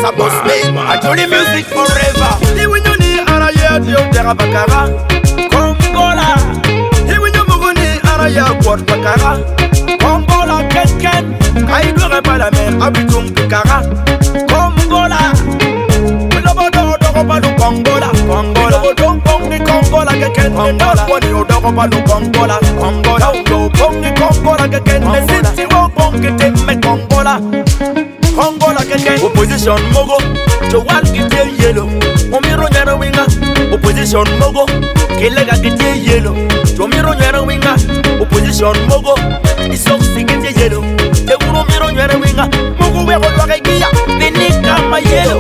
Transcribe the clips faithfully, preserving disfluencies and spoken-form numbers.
a boss man. I do the music forever. He when you need and I hear you there bakara. Kongola. He when you move ni and I hear what bakara. Kongola ken ken. I do pas la mer abitum pikara. Kongola. Lobodo dogo balu Kongola. Kongola. Lobodo bongi Kongola ken Kongola. Woni dogo balu Kongola. Kongola. Lobodo bongi Kongola ken. Mesiti wo bongi temme Kongola. Kongola ken. Opposition mogo. Jowal gite yellow. Omiro nyana winga. Opposition mogo. Kelega gite yellow. Jomiro nyana winga. Opposition mogo. Isok sigite yellow. Te uro miro nyana winga. Mogo we ko lwa kia. Benika ma yellow.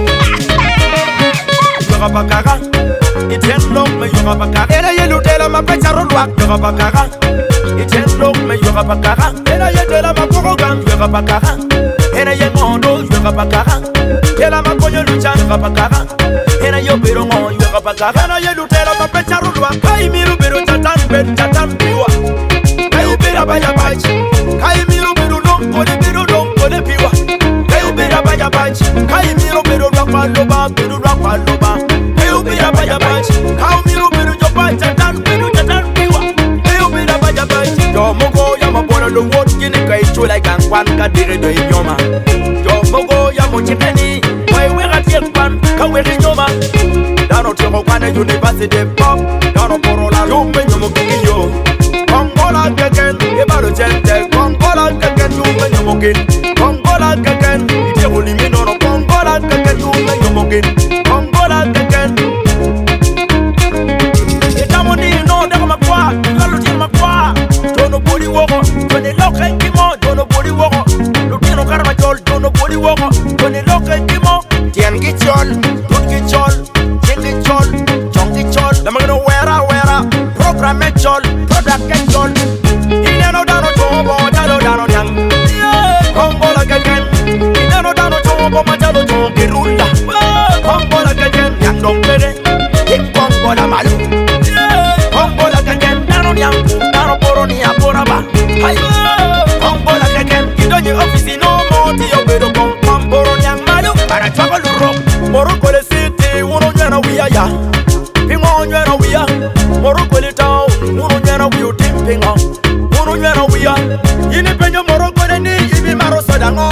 Yoga bakara. Itendo me yoga bakara. Ela yellow tela ma pecha rolwa. Yoga bakara. Itendo me yoga bakara. Ela yedela ma program. Yoga bakara. Ela yemondo yoga bakara. Ela ma konyo lucha yoga bakara. Ela yo pero mo yoga bakara. Ela yellow tela ma pecha rolwa. Kai miro pero chatan ben chatan piwa. Kai bera baya bach. Kai miro pero no kole pero no kole piwa. Kai bera baya bach. Kai miro pero rakwa loba pero rakwa loba. Kai bera baya bach. Kai miro pero jopa chatan pero chatan piwa. Kai bera baya bach. Yo mogo ya mabona lo wot kini kai chula kan kwan ka dire do inyoma. Yo mogo ya mo chitani. Wai we ga tiek pan ka we inyoma. Dano temo kwane university pop. Dano porola yo me nyomo kiyo. Kongola keken, ebalo gente. Kongola keken, you me nyomokin. Kongola keken, ite ulimi no no. Kongola keken, you me nyomokin. Kongola keken. Etamoni no deko makwa, lalo tin makwa. Dono body woko, doni loke kimo. Dono body woko, lutino karma chol. Dono body woko, doni loke kimo. Tien gichol, dun gichol, tien gichol, chong gichol. Damagno wera wera, program chol. Control. Ine no dano chobo, jalo dano nyang. Kongola keken. Ine no dano chobo, majalo chobo kirula. Kongola keken, yang dong pere. Hip Kongola malu. Kongola keken, dano nyang. Dano poro ni apora ba. Hai. Kongola keken. Idonye ofisi no moti yo bedo pom pom poro nyang malu. Para chako luro. Moroko le city, uno nyana wiya ya. Pingo nyana wiya. Moroko le town, uno nyana wiya. Pingo, unu nyana wiya. Yini penyo moroko le ni ibi maro soda ngo.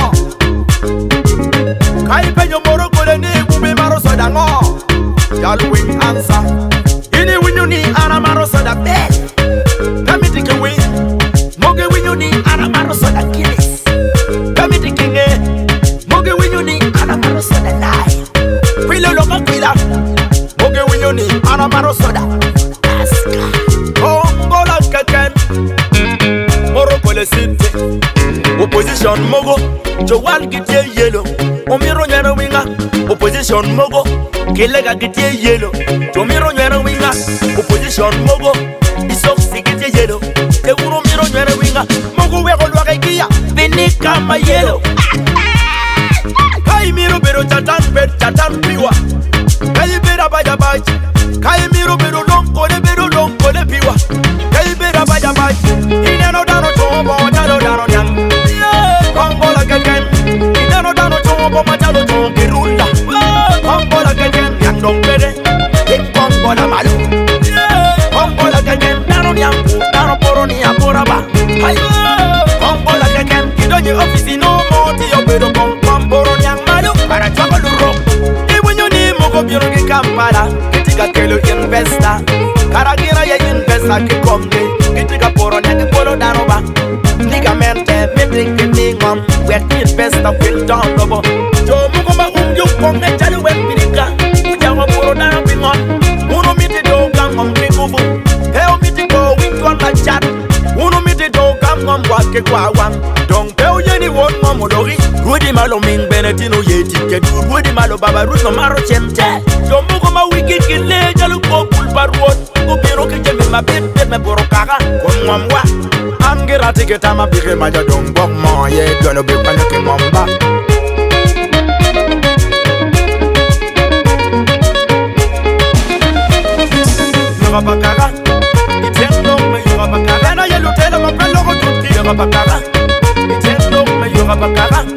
Kai penyo moroko le ni ubi maro soda ngo. Y'all win answer. Yini winyo ni ana maro soda bed. Kami tike win. Moge winyo ni ana maro soda kilis. Kami tike nge. Moge winyo ni ana maro soda nai. Pilo loka pila. Moge winyo ni ana maro soda. Aska. Kongola keken. Moroko le city. Opposition mogo. Jowal gite yellow. Omiro nyana winga. Opposition mogo. Kelega gite yellow. Tomiro nyana winga. Opposition mogo. Isok sigite yellow. Te uro miro nyana winga. Mogo weko lwa kia. Benika ma yellow. Kai miro bero chatan bet chatan piwa. Kai bera baya bach. Kai miro bero long kole bero long kole piwa. Kai bera baya bach. Ine no dano chobo jalo dano nyang. Kongola keken. Ine no dano chobo majalo chobo kirula. Kongola keken yang dong pere. Hip Kongola malu. Kongola keken dano nyang. Dano poro ni apora ba. Hai. Kongola keken. Idonye ofisi no moti yo bedo pom pom poro nyang malu. Para chako luro. Iwenyo ni mogo biro ki Kampala. Kitika kelo investor. Karagira ya investor ki komde. Kitika poro nyang poro dano ba. Nigga mente me bring the name on. We investor will down lobo. Jo mogo ba umyo komde chali we pirika. Uja wa poro dano bingon. Uno miti do gangom kikufu. Heo miti go wingon la chat. Uno miti do gangom wake kwa wang. Dong peo yeni won momodori. Rudi malo ming benetino yeti kedu. Rudi malo baba runo maro chente. Jo mogo ma wiki kile jalu ko pulpar wot. Ko biro ke jemi ma bit bit me boro kaka. Kon mwamwa. Angira tiketa ma bige ma jadong bok mo ye. Dono bik panyoke mwamba. Yoga bakara. Itendo me yoga bakara. Na yelu tela ma prelo ko tuti yoga bakara. Itendo me yoga bakara.